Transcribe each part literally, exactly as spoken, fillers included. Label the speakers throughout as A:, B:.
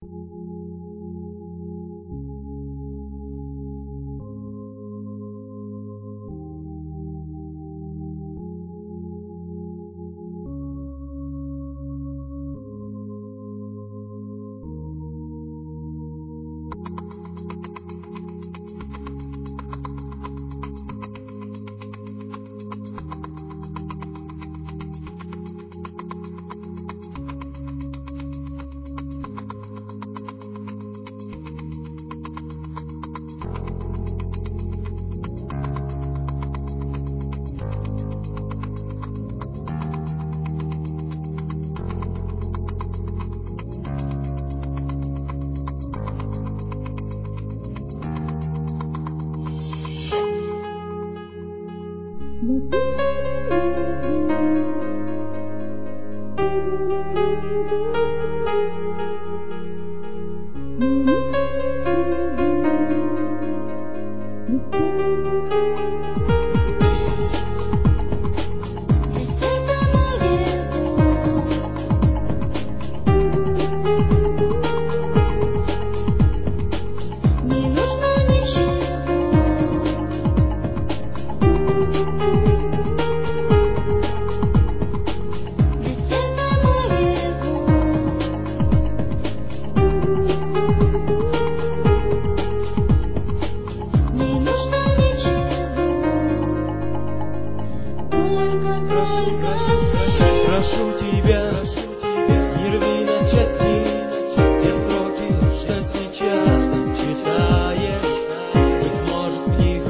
A: Прошу тебя, не рви на части тех строчек, что сейчас читаешь. Быть может, в них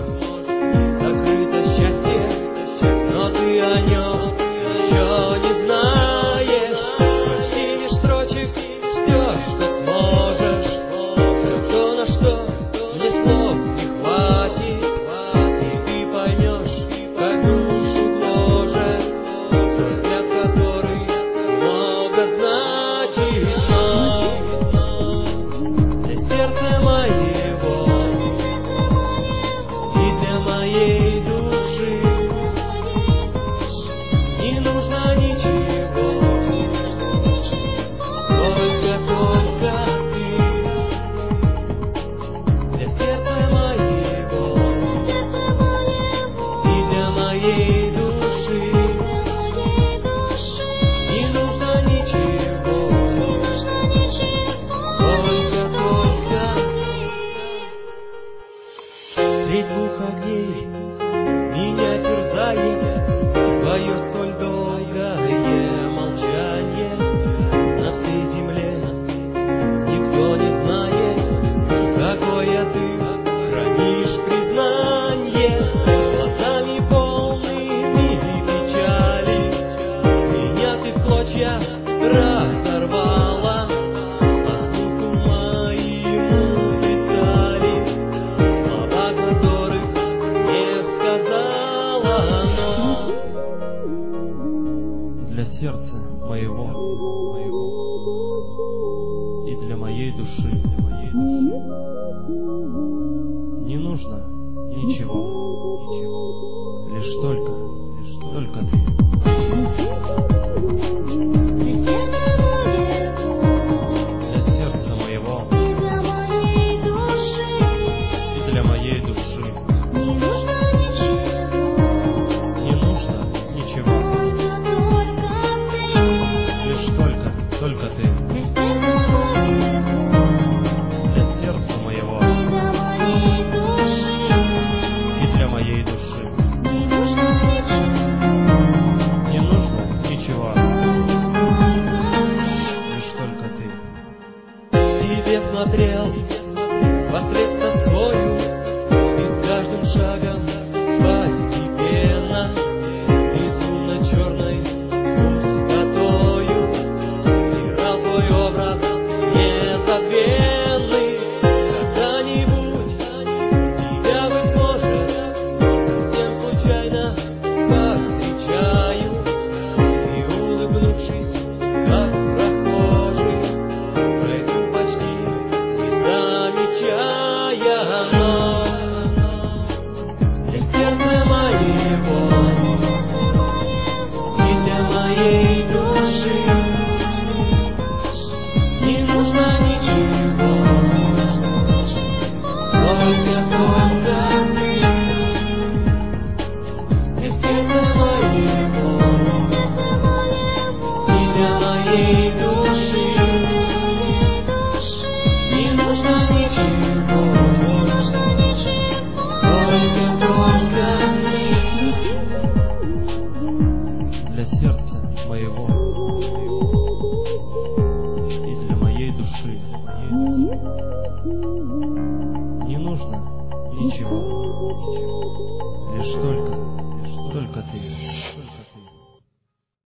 A: закрыто счастье, но ты о нем еще не знаешь. Прочти лишь строчек, ждешь, что сможешь. Все то, на что мне слов не хватит, и ты поймешь, как душу гложет взгляд, который много значит, но для сердца моего и для моей души не нужно ничего, только-только ты. Для сердца моего и для моей души не нужно ничего, только-только средь двух огней меня терзает твое столь долгое молчание. На всей земле никто не знает, какое ты хранишь признание. Глазами полными печали меня ты в клочья разорвала, а слуху моему пристали слова, которых не сказала, но для сердца моего и для моей души не нужно ничего, лишь только, лишь только ты. Для сердца моего и для моей души не нужно ничего, лишь только, только ты. Для сердца моего и для моей души не нужно ничего, лишь только ты. Тебе смотрел вослед тоскою, и с каждым шагом постепенно безумно-черной пустотою стирал твой образ незабвенный. Когда-нибудь тебя, быть может, совсем случайно повстречаю, и, улыбнувшись, как прохожий, пройду почти не замечая, но
B: Не нужно ничего, лишь только